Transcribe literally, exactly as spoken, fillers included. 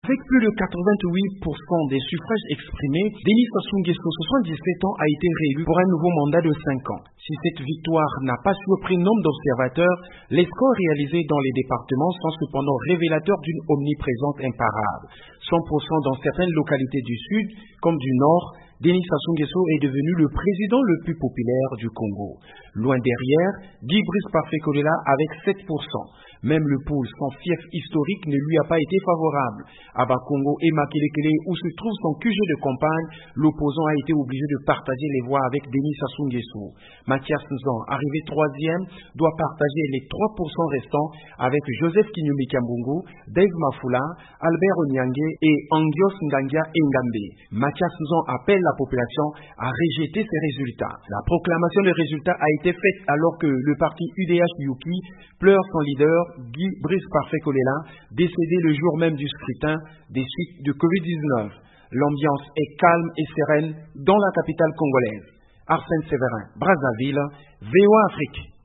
Avec plus de quatre-vingt-huit pour cent des suffrages exprimés, Denis Sassou Nguesso, soixante-dix-sept ans, a été réélu pour un nouveau mandat de cinq ans. Si cette victoire n'a pas surpris nombre d'observateurs, les scores réalisés dans les départements sont cependant révélateurs d'une omniprésence imparable. cent pour cent dans certaines localités du Sud comme du Nord, Denis Sassou Nguesso est devenu le président le plus populaire du Congo. Loin derrière, Guy Brice Parfait Kolela avec sept pour cent. Même le pôle sans fief historique ne lui a pas été favorable. À Bakongo et Makelekele, où se trouve son Q G de campagne, l'opposant a été obligé de partager les voix avec Denis Sassou Nguesso. Mathias Nzan, arrivé troisième, doit partager les trois pour cent restants avec Joseph Kinyumi Kambungu, Dave Mafula, Albert Onyangue et Angios Ngangia Engambe. Mathias Nzan appelle la population à rejeter ces résultats. La proclamation des résultats a été faite alors que le parti U D H Yuki pleure son leader Guy Brice Parfait Kolela, décédé le jour même du scrutin des suites de covid dix-neuf. L'ambiance est calme et sereine dans la capitale congolaise. Arsène Séverin, Brazzaville, V O A Afrique.